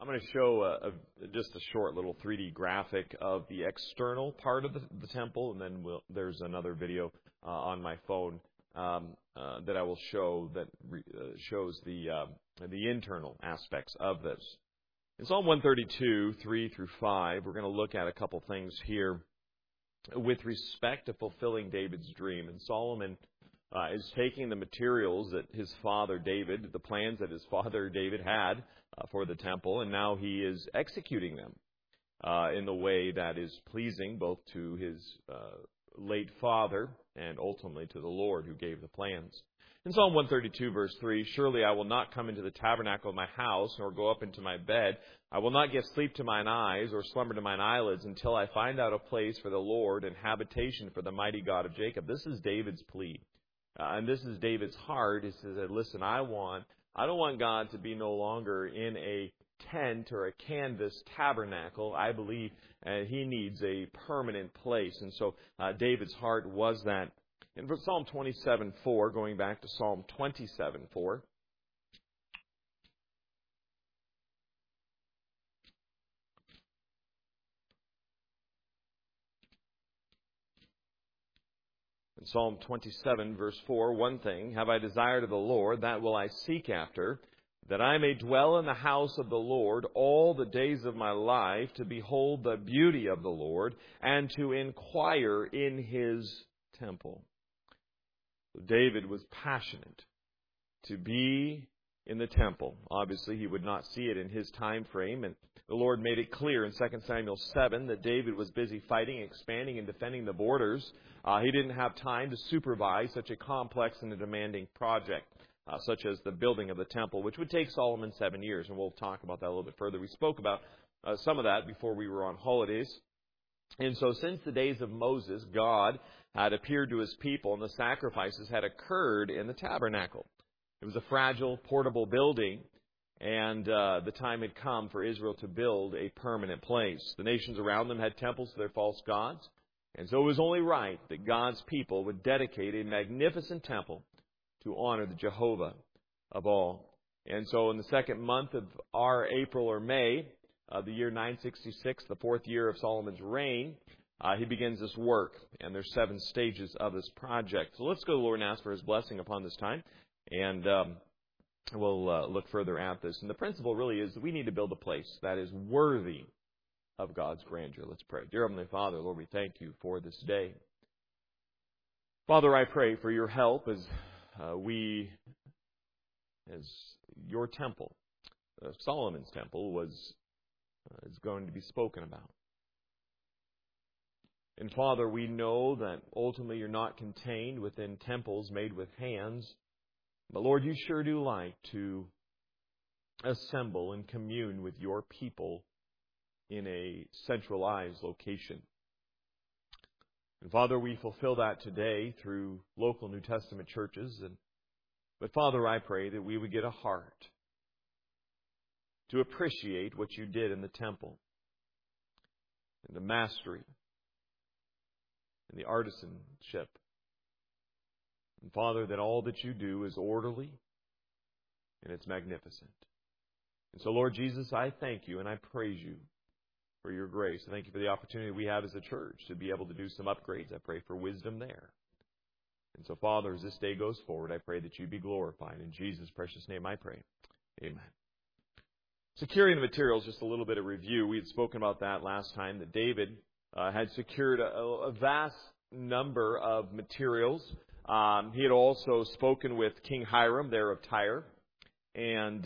going to show just a short little 3D graphic of the external part of the temple, and then there's another video on my phone that I will show that shows the internal aspects of this. In Psalm 132, 3 through 5, we're going to look at a couple things here with respect to fulfilling David's dream. And Solomon is taking the materials that his father David, the plans that his father David had for the temple, and now he is executing them in the way that is pleasing both to his late father and ultimately to the Lord who gave the plans. In Psalm 132, verse 3, "Surely I will not come into the tabernacle of my house, nor go up into my bed. I will not give sleep to mine eyes, or slumber to mine eyelids, until I find out a place for the Lord and habitation for the mighty God of Jacob." This is David's plea. And this is David's heart. He says, listen, I don't want God to be no longer in a tent or a canvas tabernacle. I believe he needs a permanent place. And so David's heart was that. In Psalm 27:4, going back to Psalm 27:4. In Psalm 27, verse 4, "One thing have I desired of the Lord, that will I seek after, that I may dwell in the house of the Lord all the days of my life, to behold the beauty of the Lord, and to inquire in his temple." David was passionate to be in the temple. Obviously, he would not see it in his time frame, and the Lord made it clear in 2 Samuel 7 that David was busy fighting, expanding, and defending the borders. He didn't have time to supervise such a complex and a demanding project, such as the building of the temple, which would take Solomon 7 years, and we'll talk about that a little bit further. We spoke about some of that before we were on holidays. And so since the days of Moses, God had appeared to his people, and the sacrifices had occurred in the tabernacle. It was a fragile, portable building, and the time had come for Israel to build a permanent place. The nations around them had temples to their false gods, and so it was only right that God's people would dedicate a magnificent temple to honor the Jehovah of all. And so in the second month of our April or May of the year 966, the fourth year of Solomon's reign, he begins this work, and there's 7 stages of this project. So let's go to the Lord and ask for his blessing upon this time, and we'll look further at this. And the principle really is that we need to build a place that is worthy of God's grandeur. Let's pray. Dear Heavenly Father, Lord, we thank you for this day. Father, I pray for your help as your temple, Solomon's temple, is going to be spoken about. And Father, we know that ultimately you're not contained within temples made with hands. But Lord, you sure do like to assemble and commune with your people in a centralized location. And Father, we fulfill that today through local New Testament churches. But Father, I pray that we would get a heart to appreciate what you did in the temple, and the mastery, and the artisanship. And Father, that all that you do is orderly and it's magnificent. And so, Lord Jesus, I thank you and I praise you for your grace. I thank you for the opportunity we have as a church to be able to do some upgrades. I pray for wisdom there. And so, Father, as this day goes forward, I pray that you be glorified. In Jesus' precious name I pray. Amen. Securing the materials, just a little bit of review. We had spoken about that last time, that David had secured a vast number of materials. He had also spoken with King Hiram there of Tyre, and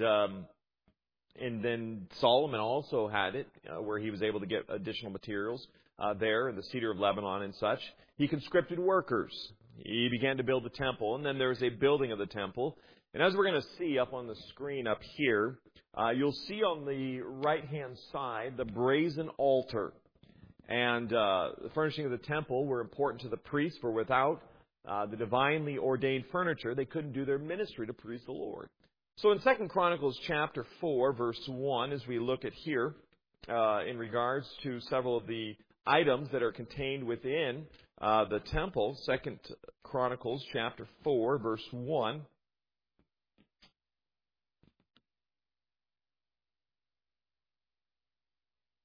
then Solomon also had it, where he was able to get additional materials there in the cedar of Lebanon and such. He conscripted workers. He began to build the temple, and then there was a building of the temple. And as we're going to see up on the screen up here, you'll see on the right-hand side the brazen altar. And the furnishing of the temple were important to the priests, for without the divinely ordained furniture, they couldn't do their ministry to praise the Lord. So in 2 Chronicles chapter 4, verse 1, as we look at here, in regards to several of the items that are contained within the temple, 2 Chronicles chapter 4, verse 1.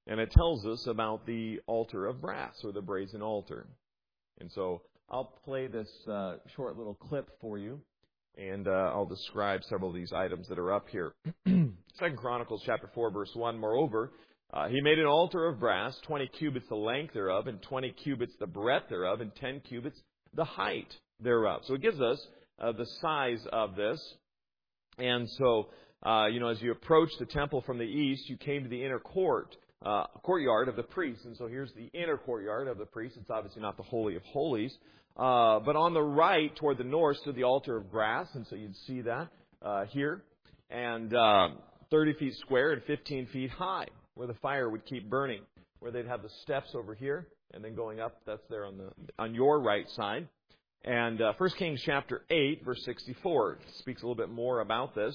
And it tells us about the altar of brass, or the brazen altar. And so I'll play this short little clip for you, and I'll describe several of these items that are up here. 2 Chronicles chapter 4, verse 1, moreover, he made an altar of brass, 20 cubits the length thereof, and 20 cubits the breadth thereof, and 10 cubits the height thereof. So it gives us the size of this. And so, as you approach the temple from the east, you came to the inner courtyard of the priest. And so here's the inner courtyard of the priest. It's obviously not the Holy of Holies. But on the right, toward the north, stood the altar of brass. And so you'd see that here. And 30 feet square and 15 feet high, where the fire would keep burning. Where they'd have the steps over here, and then going up, that's there on your right side. And 1 Kings chapter 8, verse 64 speaks a little bit more about this.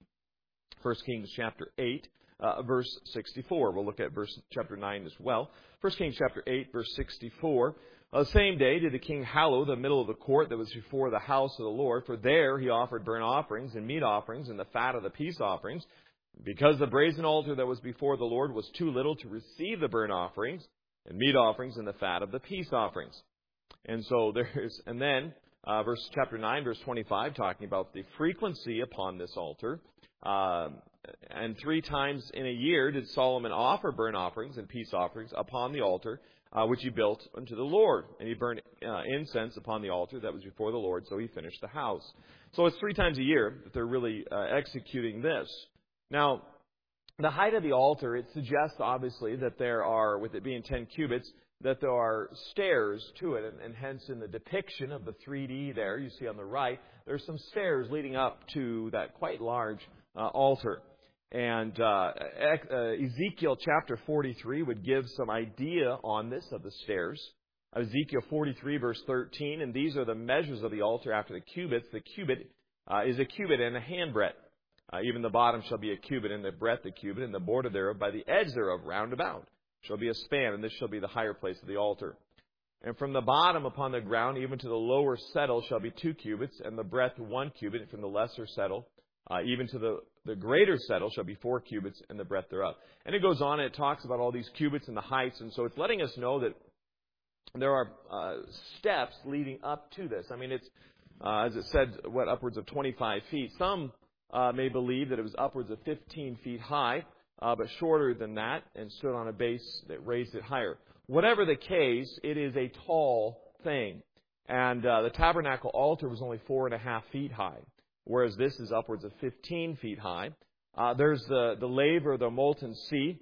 1 Kings chapter 8, verse 64. We'll look at chapter 9 as well. 1 Kings chapter 8, verse 64. The same day did the king hallow the middle of the court that was before the house of the Lord, for there he offered burnt offerings and meat offerings and the fat of the peace offerings, because the brazen altar that was before the Lord was too little to receive the burnt offerings and meat offerings and the fat of the peace offerings. And so then chapter 9, verse 25, talking about the frequency upon this altar. And 3 times in a year did Solomon offer burnt offerings and peace offerings upon the altar, which he built unto the Lord. And he burned incense upon the altar that was before the Lord, so he finished the house. So it's 3 times a year that they're really executing this. Now, the height of the altar, it suggests, obviously, that there are, with it being 10 cubits, that there are stairs to it, and hence in the depiction of the 3D there, you see on the right, there's some stairs leading up to that quite large altar. And Ezekiel chapter 43 would give some idea on this, of the stairs. Ezekiel 43, verse 13, and these are the measures of the altar after the cubits. The cubit is a cubit and a handbreadth. Even the bottom shall be a cubit, and the breadth a cubit, and the border thereof by the edge thereof round about shall be a span, and this shall be the higher place of the altar. And from the bottom upon the ground, even to the lower settle, shall be 2 cubits, and the breadth 1 cubit, and from the lesser settle, even to the greater settle, shall be 4 cubits, and the breadth thereof. And it goes on, and it talks about all these cubits and the heights, and so it's letting us know that there are steps leading up to this. I mean, it's, as it said, upwards of 25 feet. Some may believe that it was upwards of 15 feet high, but shorter than that, and stood on a base that raised it higher. Whatever the case, it is a tall thing. And the tabernacle altar was only 4.5 feet high, whereas this is upwards of 15 feet high. There's the laver, the molten sea.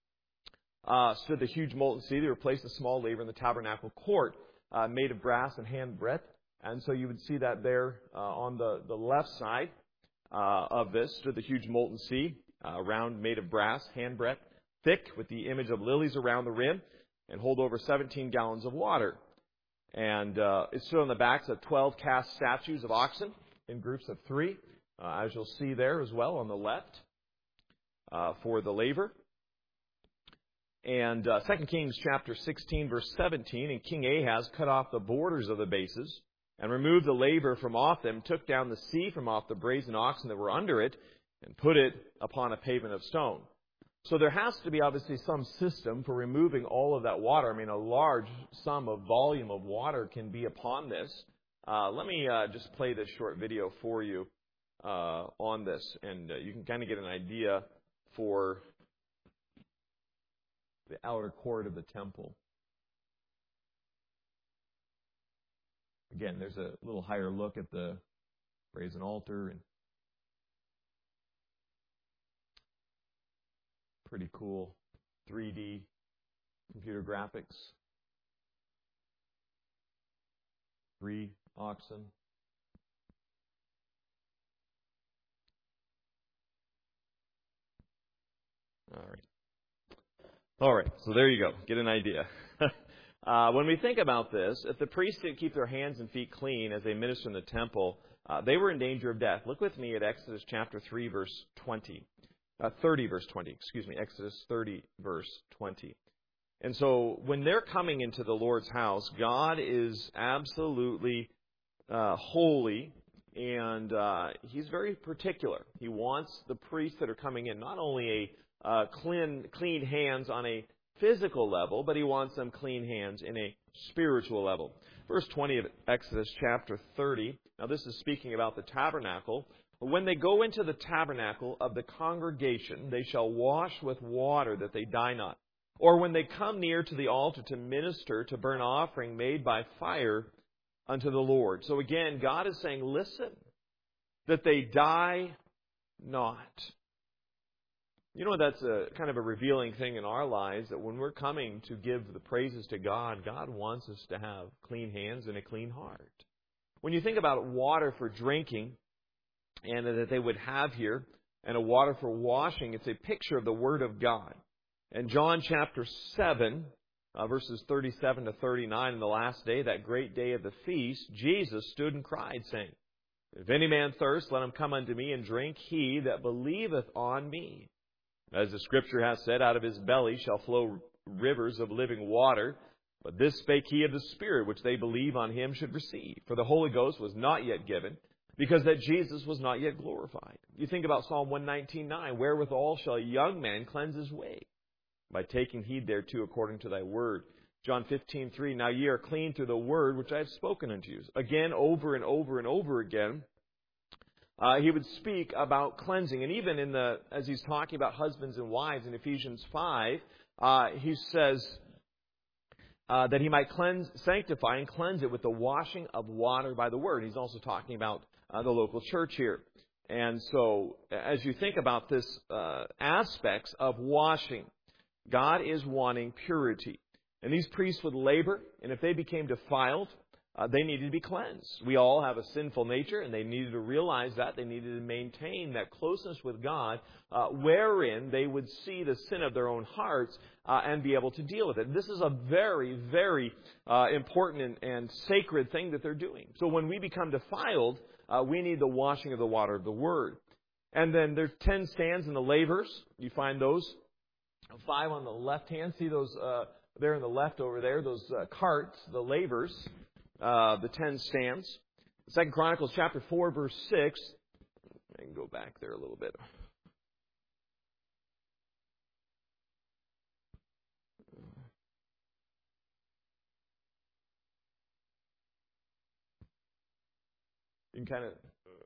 Stood the huge molten sea. They replaced the small laver in the tabernacle court, made of brass and hand breadth. And so you would see that there on the left side of this stood the huge molten sea, round, made of brass, hand breadth, thick, with the image of lilies around the rim, and hold over 17 gallons of water. And it stood on the backs of 12 cast statues of oxen in groups of 3, as you'll see there as well on the left, for the laver. And 2 Kings chapter 16, verse 17, and King Ahaz cut off the borders of the bases, and removed the laver from off them, took down the sea from off the brazen oxen that were under it, and put it upon a pavement of stone. So there has to be obviously some system for removing all of that water. I mean, a large sum of volume of water can be upon this. Let me just play this short video for you on this, and you can kind of get an idea for the outer court of the temple. Again, there's a little higher look at the brazen altar, and pretty cool 3D computer graphics. 3 oxen. All right, so there you go. Get an idea. When we think about this, if the priests didn't keep their hands and feet clean as they ministered in the temple, they were in danger of death. Look with me at Exodus chapter 3, verse 20. 30, verse 20. Excuse me, Exodus 30, verse 20. And so when they're coming into the Lord's house, God is absolutely holy, and He's very particular. He wants the priests that are coming in not only a clean hands on a physical level, but He wants them clean hands in a spiritual level. Verse 20 of Exodus chapter 30. Now this is speaking about the tabernacle. When they go into the tabernacle of the congregation, they shall wash with water that they die not. Or when they come near to the altar to minister to burnt offering made by fire unto the Lord. So again, God is saying, listen, that they die not. You know, that's a kind of a revealing thing in our lives, that when we're coming to give the praises to God, God wants us to have clean hands and a clean heart. When you think about water for drinking, and that they would have here, and a water for washing, it's a picture of the Word of God. In John chapter 7, verses 37 to 39, in the last day, that great day of the feast, Jesus stood and cried, saying, If any man thirst, let him come unto me and drink, he that believeth on me. As the Scripture hath said, out of his belly shall flow rivers of living water. But this spake he of the Spirit, which they believe on him should receive. For the Holy Ghost was not yet given, because that Jesus was not yet glorified. You think about Psalm 119:9, wherewithal shall a young man cleanse his way? By taking heed thereto according to thy word. John 15:3, now ye are clean through the word which I have spoken unto you. Again, over and over and over again, he would speak about cleansing. And even as he's talking about husbands and wives in Ephesians 5, he says that he might sanctify and cleanse it with the washing of water by the word. He's also talking about the local church here. And so, as you think about this aspects of washing, God is wanting purity. And these priests would labor, and if they became defiled, they needed to be cleansed. We all have a sinful nature, and they needed to realize that. They needed to maintain that closeness with God, wherein they would see the sin of their own hearts and be able to deal with it. This is a very, very important and sacred thing that they're doing. So when we become defiled, we need the washing of the water of the Word. And then there's 10 stands in the lavers. You find those 5 on the left hand. See those there in the left over there, those carts, the lavers. The 10 stands. 2 Chronicles chapter 4, verse 6. I can go back there a little bit. You can kind of...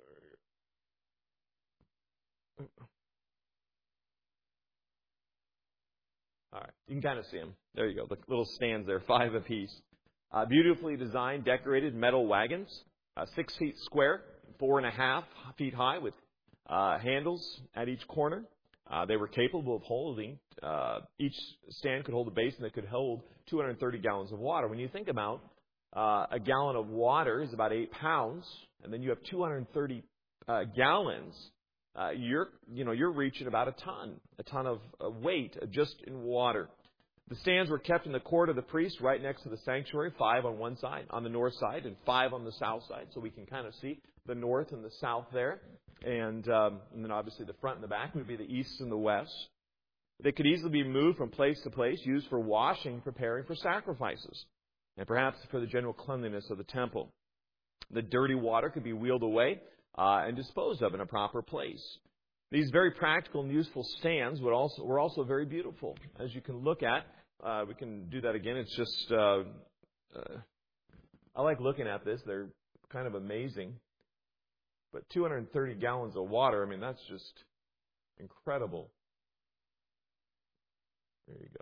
All right. You can kind of see them. There you go. The little stands there, 5 apiece. Beautifully designed, decorated metal wagons, 6 feet square, 4.5 feet high, with handles at each corner. They were capable of holding, each stand could hold a basin that could hold 230 gallons of water. When you think about a gallon of water is about 8 pounds, and then you have 230 gallons, you're reaching about a ton of weight just in water. The stands were kept in the court of the priest right next to the sanctuary, 5 on one side, on the north side, and 5 on the south side. So we can kind of see the north and the south there. And then obviously the front and the back would be the east and the west. They could easily be moved from place to place, used for washing, preparing for sacrifices, and perhaps for the general cleanliness of the temple. The dirty water could be wheeled away and disposed of in a proper place. These very practical and useful stands were also very beautiful, as you can look at. We can do that again. It's just, I like looking at this. They're kind of amazing. But 230 gallons of water, I mean, that's just incredible. There you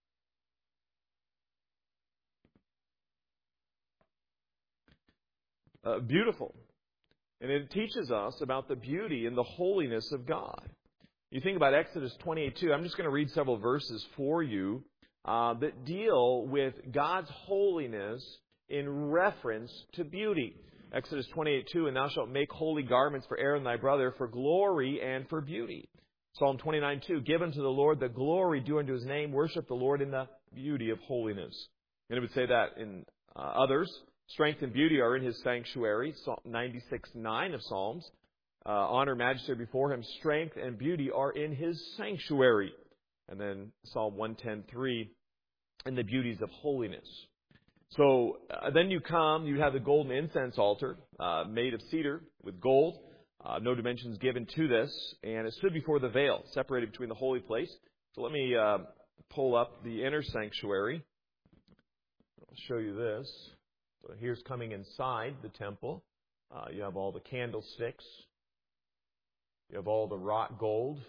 go. Beautiful. And it teaches us about the beauty and the holiness of God. You think about Exodus 28:2. I'm just going to read several verses for you that deal with God's holiness in reference to beauty. Exodus 28:2, and thou shalt make holy garments for Aaron thy brother for glory and for beauty. Psalm 29:2, give unto the Lord the glory due unto his name. Worship the Lord in the beauty of holiness. And it would say that in others. Strength and beauty are in his sanctuary. Psalm 96:9 of Psalms. Honor, majesty before him. Strength and beauty are in his sanctuary. And then Psalm 110:3, and the beauties of holiness. So then you have the golden incense altar made of cedar with gold. No dimensions given to this. And it stood before the veil, separated between the holy place. So let me pull up the inner sanctuary. I'll show you this. So here's coming inside the temple. You have all the candlesticks. You have all the wrought gold.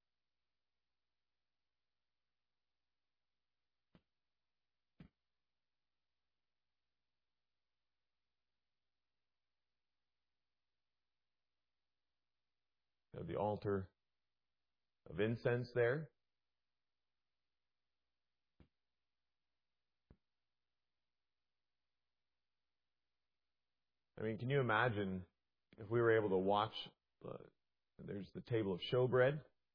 You have the altar of incense there. I mean, can you imagine if we were able to watch, there's the table of showbread.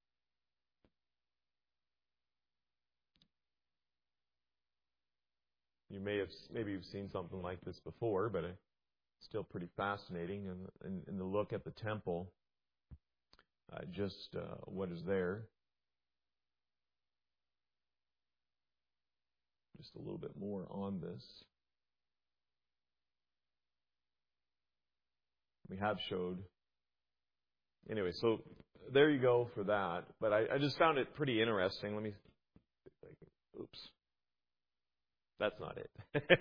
Maybe you've seen something like this before, but it's still pretty fascinating. And the look at the temple, what is there. Just a little bit more on this. We have showed. Anyway, so there you go for that. But I just found it pretty interesting. Let me. Oops. That's not it.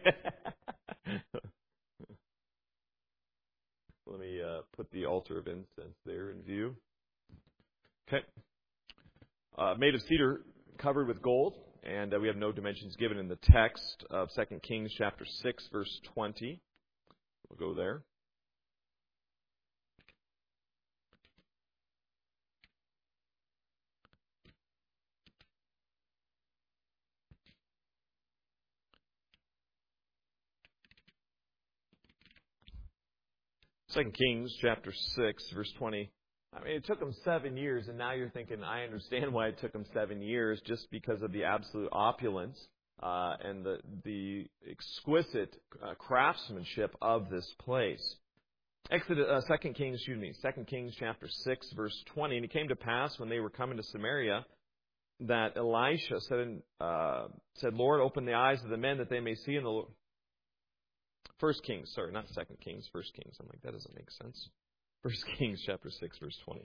Let me put the altar of incense there in view. Okay. Made of cedar, covered with gold, and we have no dimensions given in the text of 2 Kings chapter 6, verse 20. We'll go there. 2 Kings chapter 6, verse 20. I mean, it took them 7 years, and now you're thinking, I understand why it took them 7 years, just because of the absolute opulence and the exquisite craftsmanship of this place. 2 Kings chapter 6, verse 20. And it came to pass when they were coming to Samaria that Elisha said, Lord, open the eyes of the men that they may see in the Lord. 1 Kings, sorry, not 2 Kings, 1 Kings. I'm like, that doesn't make sense. 1 Kings chapter 6, verse 20.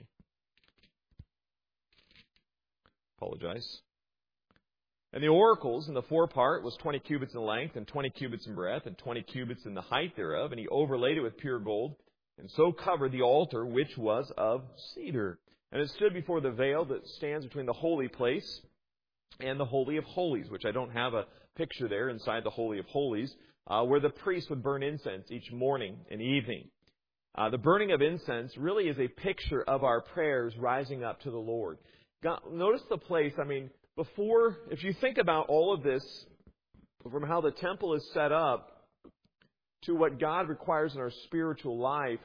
Apologize. And the oracles in the forepart was 20 cubits in length, and 20 cubits in breadth, and 20 cubits in the height thereof. And he overlaid it with pure gold, and so covered the altar, which was of cedar. And it stood before the veil that stands between the holy place and the Holy of Holies, which I don't have a picture there inside the Holy of Holies, where the priest would burn incense each morning and evening. The burning of incense really is a picture of our prayers rising up to the Lord. God, notice the place, I mean, if you think about all of this, from how the temple is set up to what God requires in our spiritual life,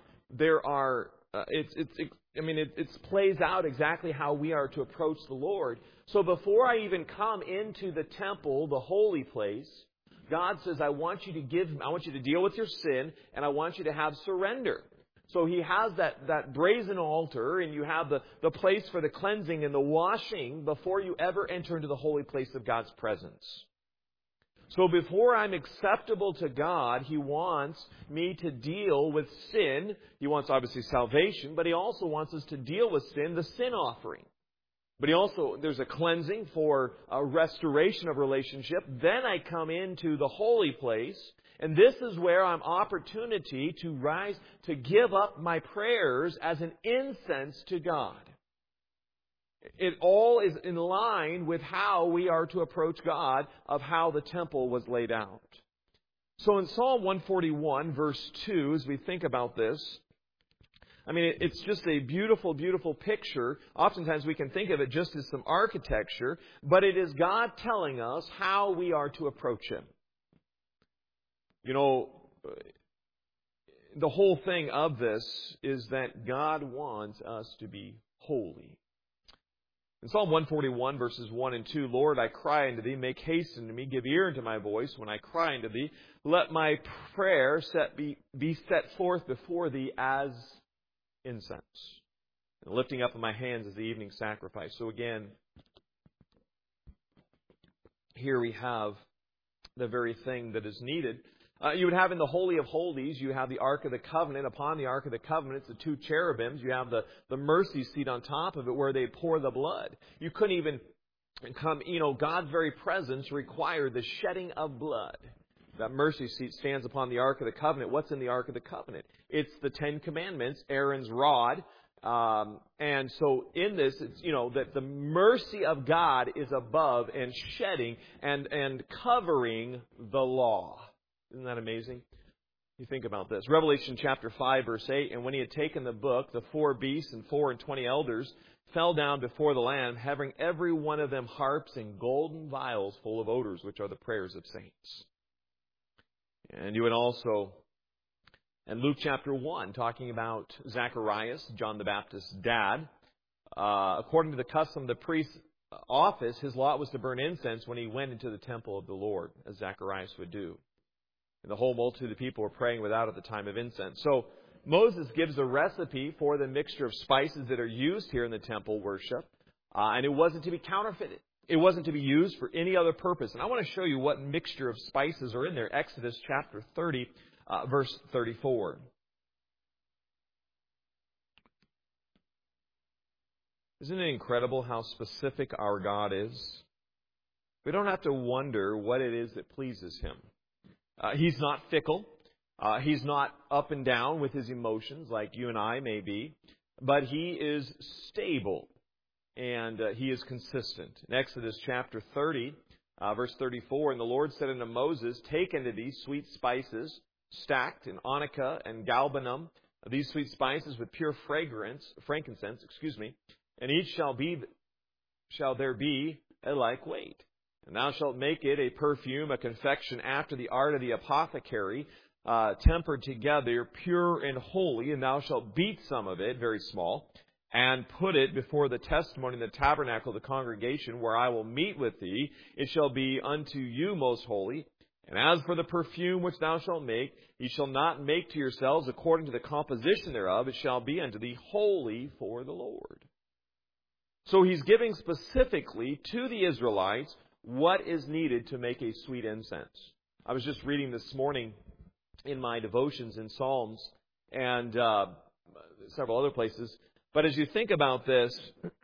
it plays out exactly how we are to approach the Lord. So before I even come into the temple, the holy place, God says, I want you to deal with your sin, and I want you to have surrender. So He has that brazen altar, and you have the place for the cleansing and the washing before you ever enter into the holy place of God's presence. So before I'm acceptable to God, He wants me to deal with sin. He wants, obviously, salvation, but He also wants us to deal with sin, the sin offering. But there's a cleansing for a restoration of relationship. Then I come into the holy place, and this is where I'm opportunity to rise, to give up my prayers as an incense to God. It all is in line with how we are to approach God, of how the temple was laid out. So in Psalm 141, verse 2, as we think about this, I mean, it's just a beautiful, beautiful picture. Oftentimes we can think of it just as some architecture, but it is God telling us how we are to approach Him. You know, the whole thing of this is that God wants us to be holy. In Psalm 141, verses 1 and 2, Lord, I cry unto Thee, make haste unto me, give ear unto my voice when I cry unto Thee. Let my prayer be set forth before Thee as incense, and lifting up of my hands as the evening sacrifice. So again, here we have the very thing that is needed. You would have in the Holy of Holies, you have the Ark of the Covenant. Upon the Ark of the Covenant, it's the two cherubims. You have the mercy seat on top of it where they pour the blood. You couldn't even God's very presence required the shedding of blood. That mercy seat stands upon the Ark of the Covenant. What's in the Ark of the Covenant? It's the Ten Commandments, Aaron's rod. And so in this, it's, that the mercy of God is above and shedding and covering the law. Isn't that amazing? You think about this. Revelation chapter 5, verse 8, and when he had taken the book, the 4 beasts and 24 elders fell down before the Lamb, having every one of them harps and golden vials full of odors, which are the prayers of saints. And you would also, in Luke chapter 1, talking about Zacharias, John the Baptist's dad, according to the custom of the priest's office, his lot was to burn incense when he went into the temple of the Lord, as Zacharias would do. And the whole multitude of people were praying without at the time of incense. So Moses gives a recipe for the mixture of spices that are used here in the temple worship, and it wasn't to be counterfeited. It wasn't to be used for any other purpose. And I want to show you what mixture of spices are in there. Exodus chapter 30, verse 34. Isn't it incredible how specific our God is? We don't have to wonder what it is that pleases Him. He's not fickle. He's not up and down with His emotions like you and I may be. But He is stable. And He is consistent. In Exodus chapter 30, verse 34, and the Lord said unto Moses, take unto thee sweet spices, stacked in onycha and galbanum, these sweet spices with pure frankincense, and each shall there be a like weight. And thou shalt make it a perfume, a confection after the art of the apothecary, tempered together, pure and holy, and thou shalt beat some of it, very small, and put it before the testimony in the tabernacle of the congregation, where I will meet with thee. It shall be unto you most holy. And as for the perfume which thou shalt make, ye shall not make to yourselves according to the composition thereof. It shall be unto thee holy for the Lord. So He's giving specifically to the Israelites what is needed to make a sweet incense. I was just reading this morning in my devotions in Psalms and several other places. But as you think about this,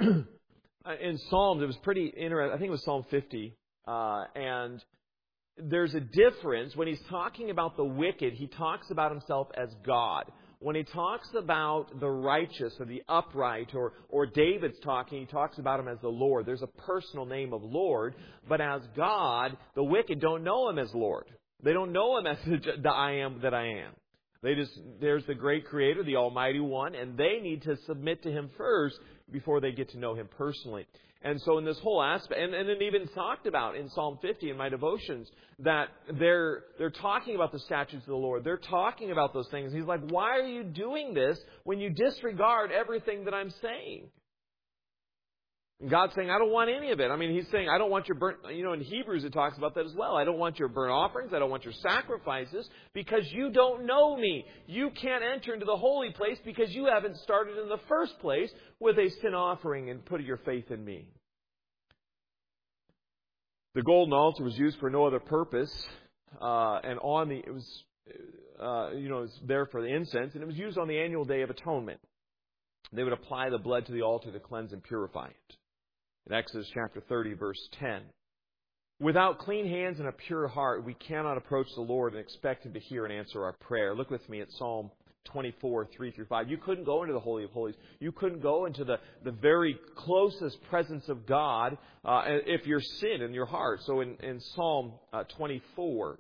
in Psalms, it was pretty interesting. I think it was Psalm 50. And there's a difference. When He's talking about the wicked, He talks about Himself as God. When He talks about the righteous or the upright, or David's talking, He talks about Him as the Lord. There's a personal name of Lord. But as God, the wicked don't know Him as Lord. They don't know Him as the I am that I am. There's the great Creator, the Almighty One, and they need to submit to Him first before they get to know Him personally. And so in this whole aspect, and it even talked about in Psalm 50 in my devotions, that they're talking about the statutes of the Lord. They're talking about those things. He's like, why are you doing this when you disregard everything that I'm saying? And God's saying, I don't want any of it. I mean, He's saying, I don't want your burnt... in Hebrews it talks about that as well. I don't want your burnt offerings. I don't want your sacrifices because you don't know me. You can't enter into the holy place because you haven't started in the first place with a sin offering and put your faith in me. The golden altar was used for no other purpose. It was there for the incense, and it was used on the annual Day of Atonement. They would apply the blood to the altar to cleanse and purify it. In Exodus chapter 30, verse 10. Without clean hands and a pure heart, we cannot approach the Lord and expect Him to hear and answer our prayer. Look with me at Psalm 24, 3 through 5. You couldn't go into the Holy of Holies. You couldn't go into the very closest presence of God if you're sin in your heart. So in Psalm 24,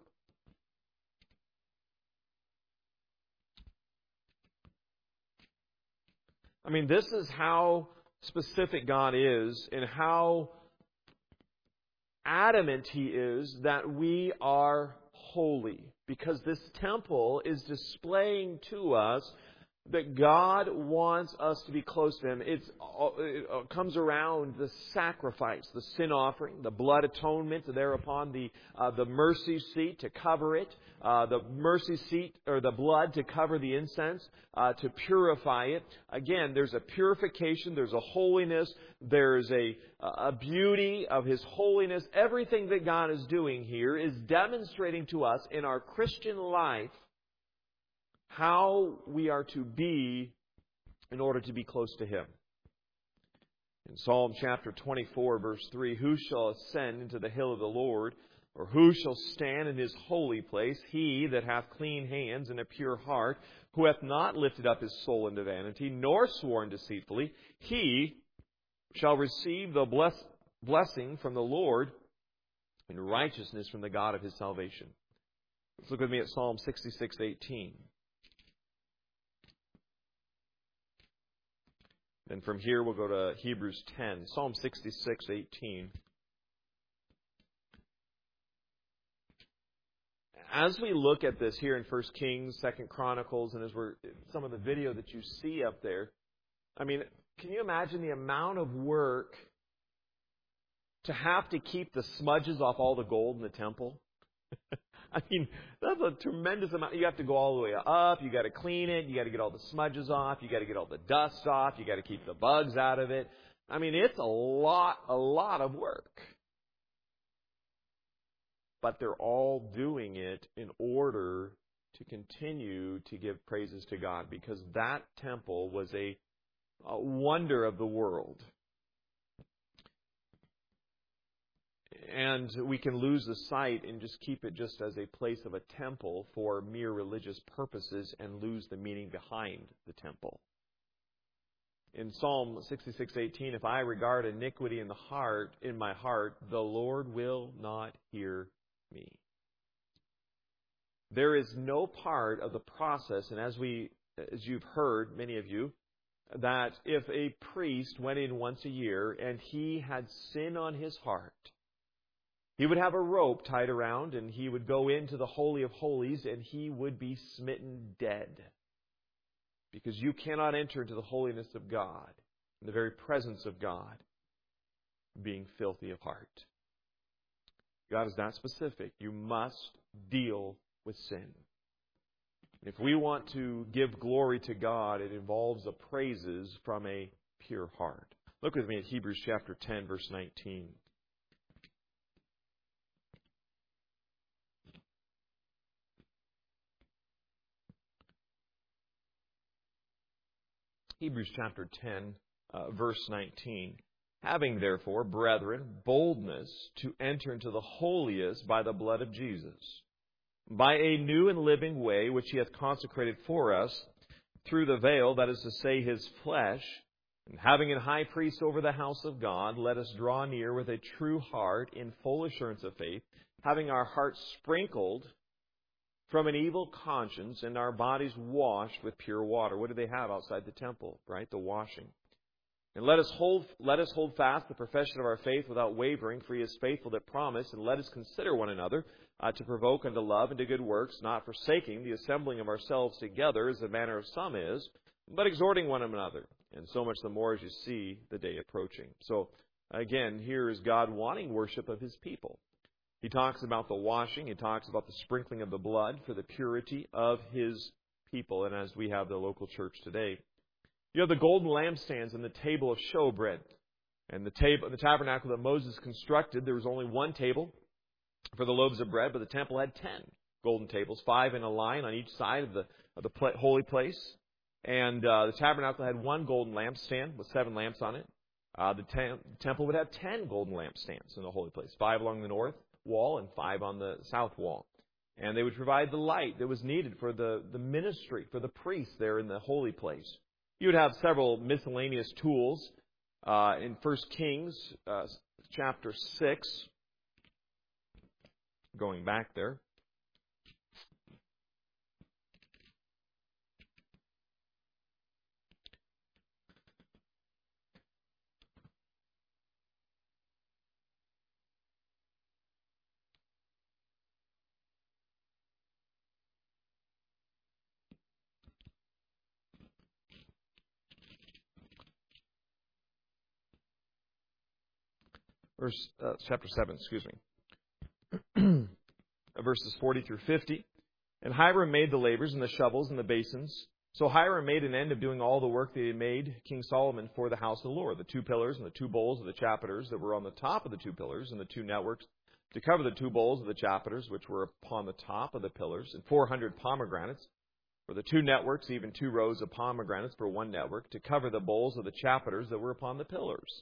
I mean, this is how specific God is and how adamant He is that we are holy. Because this temple is displaying to us that God wants us to be close to Him. It comes around the sacrifice, the sin offering, the blood atonement thereupon, the mercy seat to cover it, the mercy seat or the blood to cover the incense, to purify it. Again, there's a purification, there's a holiness, there's a beauty of His holiness. Everything that God is doing here is demonstrating to us in our Christian life how we are to be in order to be close to Him. In Psalm chapter 24, verse 3, who shall ascend into the hill of the Lord, or who shall stand in his holy place? He that hath clean hands and a pure heart, who hath not lifted up his soul into vanity, nor sworn deceitfully, he shall receive the blessing from the Lord and righteousness from the God of his salvation. Let's look with me at Psalm 66:18. Then from here we'll go to Hebrews 10. Psalm 66:18. As we look at this here in 1 Kings, 2 Chronicles, and as we're some of the video that you see up there, I mean, can you imagine the amount of work to have to keep the smudges off all the gold in the temple? I mean, that's a tremendous amount. You have to go all the way up. You got to clean it. You got to get all the smudges off. You got to get all the dust off. You got to keep the bugs out of it. I mean, it's a lot of work. But they're all doing it in order to continue to give praises to God, because that temple was a wonder of the world. And we can lose the sight and just keep it just as a place of a temple for mere religious purposes and lose the meaning behind the temple. In Psalm 66:18, if I regard iniquity in my heart, the Lord will not hear me. There is no part of the process, and as you've heard, many of you, that if a priest went in once a year and he had sin on his heart, he would have a rope tied around, and he would go into the Holy of Holies, and he would be smitten dead. Because you cannot enter into the holiness of God, in the very presence of God, being filthy of heart. God is that specific. You must deal with sin. If we want to give glory to God, it involves the praises from a pure heart. Look with me at Hebrews chapter 10, verse 19. Hebrews chapter 10, verse 19. Having therefore, brethren, boldness to enter into the holiest by the blood of Jesus, by a new and living way which he hath consecrated for us through the veil, that is to say, his flesh, and having an high priest over the house of God, let us draw near with a true heart in full assurance of faith, having our hearts sprinkled from an evil conscience and our bodies washed with pure water. What do they have outside the temple, right? The washing. And let us hold fast the profession of our faith without wavering, for he is faithful that promised. And let us consider one another to provoke unto love and to good works, not forsaking the assembling of ourselves together, as the manner of some is, but exhorting one another. And so much the more as you see the day approaching. So, again, here is God wanting worship of his people. He talks about the washing. He talks about the sprinkling of the blood for the purity of his people. And as we have the local church today, you have the golden lampstands and the table of showbread. And the tabernacle that Moses constructed, there was only one table for the loaves of bread, but the temple had 10 golden tables, 5 in a line on each side of the holy place. And the tabernacle had one golden lampstand with 7 lamps on it. The temple would have 10 golden lampstands in the holy place, 5 along the north wall and 5 on the south wall. And they would provide the light that was needed for the ministry, for the priests there in the holy place. You would have several miscellaneous tools in 1 Kings chapter 6, going back there. Chapter 7, verses 40 through 50. And Hiram made the lavers and the shovels and the basins. So Hiram made an end of doing all the work that he had made King Solomon for the house of the Lord, the 2 pillars and the 2 bowls of the chapiters that were on the top of the 2 pillars, and the 2 networks to cover the 2 bowls of the chapiters which were upon the top of the pillars, and 400 pomegranates for the 2 networks, even 2 rows of pomegranates for 1 network, to cover the bowls of the chapiters that were upon the pillars.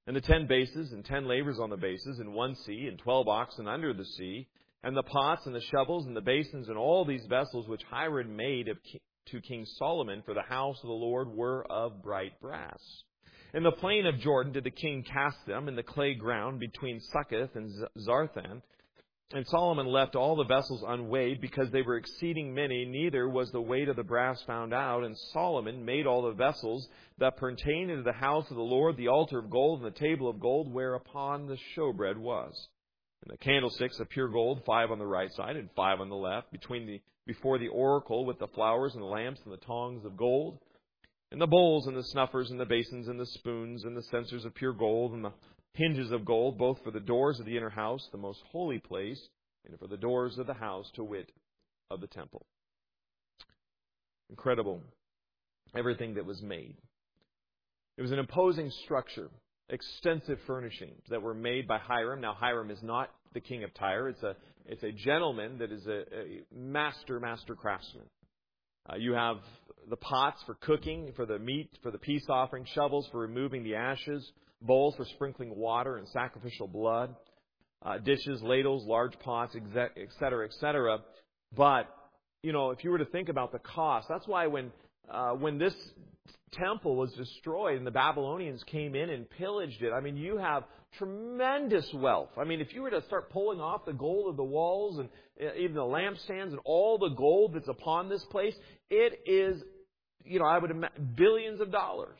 And the 10 bases, and 10 lavers on the bases, and 1 sea, and 12 oxen under the sea, and the pots, and the shovels, and the basins, and all these vessels which Hiram made to King Solomon for the house of the Lord were of bright brass. In the plain of Jordan did the king cast them in the clay ground between Succoth and Zarthan. And Solomon left all the vessels unweighed because they were exceeding many, neither was the weight of the brass found out. And Solomon made all the vessels that pertained into the house of the Lord, the altar of gold and the table of gold whereupon the showbread was. And the candlesticks of pure gold, 5 on the right side and 5 on the left, before the oracle with the flowers and the lamps and the tongs of gold, and the bowls and the snuffers and the basins and the spoons and the censers of pure gold and the hinges of gold, both for the doors of the inner house, the most holy place, and for the doors of the house, to wit, of the temple. Incredible. Everything that was made. It was an imposing structure, extensive furnishings that were made by Hiram. Now, Hiram is not the king of Tyre. It's a gentleman that is a master craftsman. You have the pots for cooking, for the meat, for the peace offering, shovels for removing the ashes, bowls for sprinkling water and sacrificial blood, dishes, ladles, large pots, etc., etc. But, if you were to think about the cost, that's why when this temple was destroyed and the Babylonians came in and pillaged it, you have tremendous wealth. If you were to start pulling off the gold of the walls and even the lampstands and all the gold that's upon this place, it is, I would imagine, billions of dollars.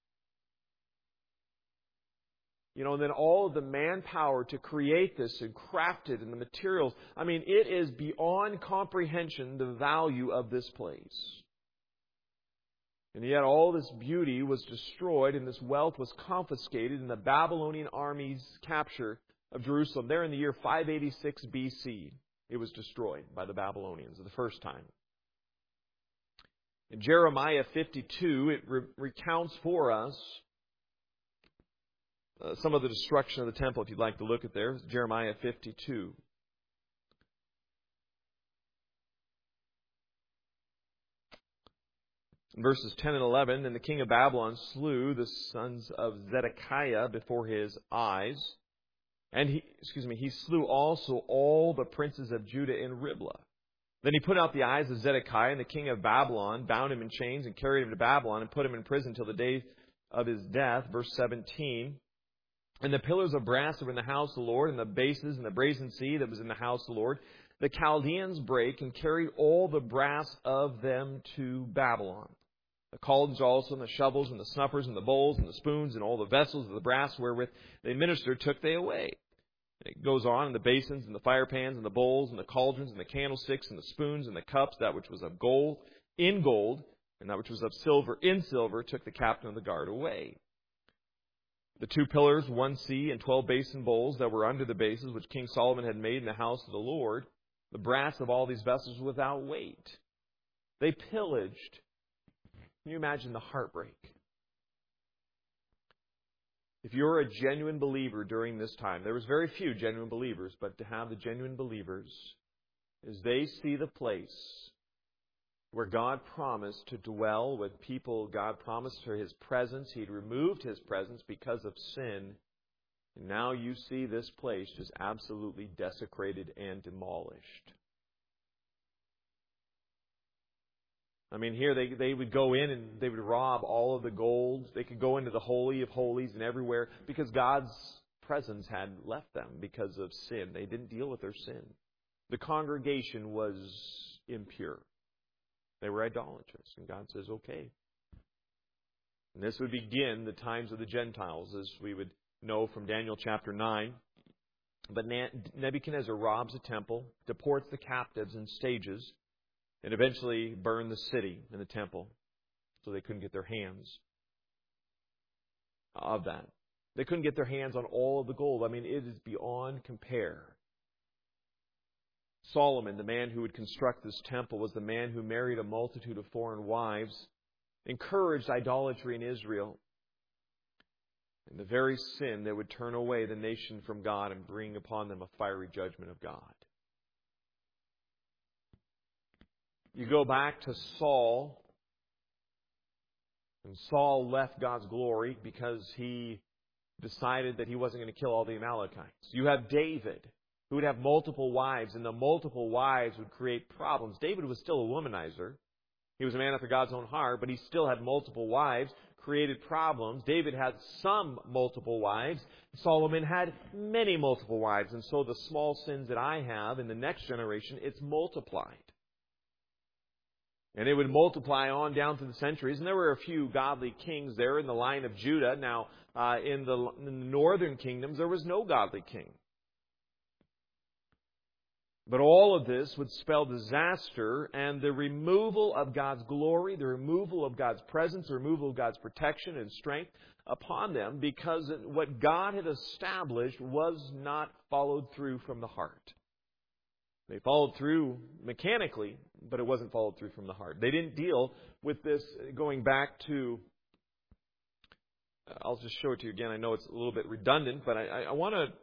And then all of the manpower to create this and craft it and the materials. It is beyond comprehension, the value of this place. And yet all this beauty was destroyed and this wealth was confiscated in the Babylonian army's capture of Jerusalem. There in the year 586 BC, it was destroyed by the Babylonians the first time. In Jeremiah 52, it recounts for us some of the destruction of the temple, if you'd like to look at there. Jeremiah 52. Verses 10 and 11, and the king of Babylon slew the sons of Zedekiah before his eyes. And he slew also all the princes of Judah in Riblah. Then he put out the eyes of Zedekiah, and the king of Babylon bound him in chains and carried him to Babylon and put him in prison till the day of his death. Verse 17. And the pillars of brass that were in the house of the Lord, and the bases and the brazen sea that was in the house of the Lord, the Chaldeans brake and carried all the brass of them to Babylon. The cauldrons also, and the shovels, and the snuffers, and the bowls, and the spoons, and all the vessels of the brass wherewith they ministered took they away. And it goes on, and the basins, and the fire pans, and the bowls, and the cauldrons, and the candlesticks, and the spoons, and the cups, that which was of gold, in gold, and that which was of silver, in silver, took the captain of the guard away. The 2 pillars, 1 sea, and 12 basin bowls that were under the bases, which King Solomon had made in the house of the Lord, the brass of all these vessels without weight. They pillaged. Can you imagine the heartbreak? If you're a genuine believer during this time, there was very few genuine believers, but to have the genuine believers, as they see the place where God promised to dwell with people, God promised for His presence. He'd removed His presence because of sin. And now you see this place just absolutely desecrated and demolished. Here they would go in and they would rob all of the gold. They could go into the Holy of Holies and everywhere because God's presence had left them because of sin. They didn't deal with their sin. The congregation was impure. They were idolatrous. And God says, okay. And this would begin the times of the Gentiles, as we would know from Daniel chapter 9. But Nebuchadnezzar robs the temple, deports the captives in stages, and eventually burned the city and the temple so they couldn't get their hands of that. They couldn't get their hands on all of the gold. It is beyond compare. Solomon, the man who would construct this temple, was the man who married a multitude of foreign wives, encouraged idolatry in Israel, and the very sin that would turn away the nation from God and bring upon them a fiery judgment of God. You go back to Saul, and Saul left God's glory because he decided that he wasn't going to kill all the Amalekites. You have David, who would have multiple wives, and the multiple wives would create problems. David was still a womanizer. He was a man after God's own heart, but he still had multiple wives, created problems. David had some multiple wives. Solomon had many multiple wives. And so the small sins that I have in the next generation, it's multiplied. And it would multiply on down through the centuries. And there were a few godly kings there in the line of Judah. Now, in the northern kingdoms, there was no godly king. But all of this would spell disaster and the removal of God's glory, the removal of God's presence, the removal of God's protection and strength upon them, because what God had established was not followed through from the heart. They followed through mechanically, but it wasn't followed through from the heart. They didn't deal with this going back to... I'll just show it to you again. I know it's a little bit redundant, but I want to...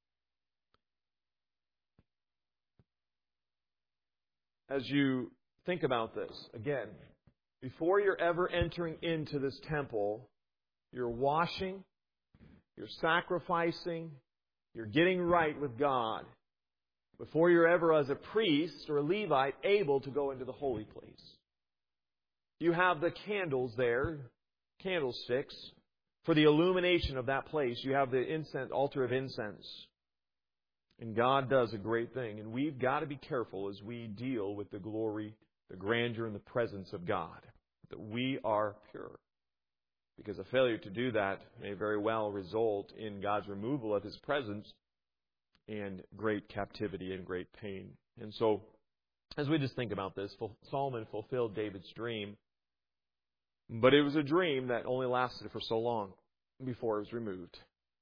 As you think about this, again, before you're ever entering into this temple, you're washing, you're sacrificing, you're getting right with God, before you're ever, as a priest or a Levite, able to go into the holy place. You have the candles there, candlesticks, for the illumination of that place. You have the incense, altar of incense. And God does a great thing. And we've got to be careful as we deal with the glory, the grandeur, and the presence of God, that we are pure. Because a failure to do that may very well result in God's removal of His presence and great captivity and great pain. And so, as we just think about this, Solomon fulfilled David's dream. But it was a dream that only lasted for so long before it was removed.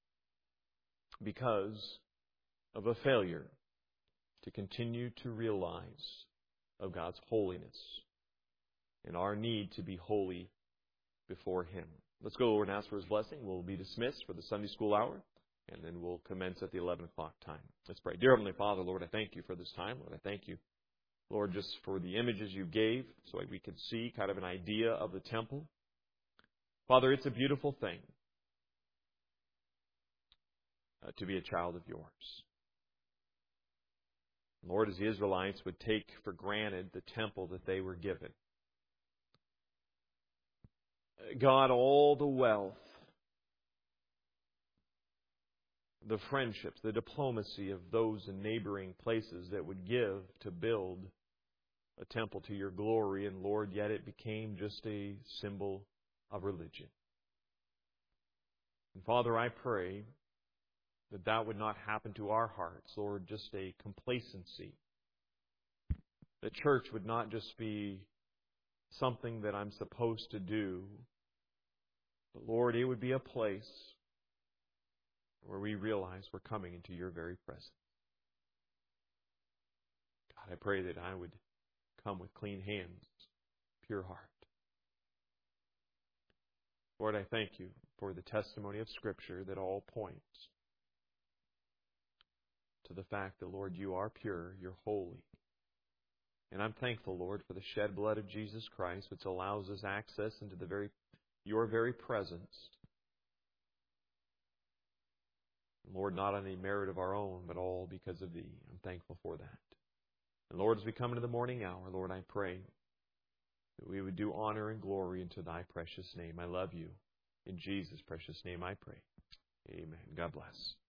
Because of a failure to continue to realize of God's holiness and our need to be holy before Him. Let's go, Lord, and ask for His blessing. We'll be dismissed for the Sunday school hour, and then we'll commence at the 11 o'clock time. Let's pray. Dear Heavenly Father, Lord, I thank You for this time. Lord, I thank You, Lord, just for the images You gave so we could see kind of an idea of the temple. Father, it's a beautiful thing to be a child of Yours. Lord, as the Israelites would take for granted the temple that they were given. God, all the wealth, the friendships, the diplomacy of those in neighboring places that would give to build a temple to Your glory, and Lord, yet it became just a symbol of religion. And Father, I pray that that would not happen to our hearts, Lord, just a complacency. That church would not just be something that I'm supposed to do, but Lord, it would be a place where we realize we're coming into Your very presence. God, I pray that I would come with clean hands, pure heart. Lord, I thank You for the testimony of Scripture that all points to the fact that, Lord, You are pure, You're holy. And I'm thankful, Lord, for the shed blood of Jesus Christ, which allows us access into Your very presence. Lord, not on any merit of our own, but all because of Thee. I'm thankful for that. And Lord, as we come into the morning hour, Lord, I pray that we would do honor and glory into Thy precious name. I love You. In Jesus' precious name I pray. Amen. God bless.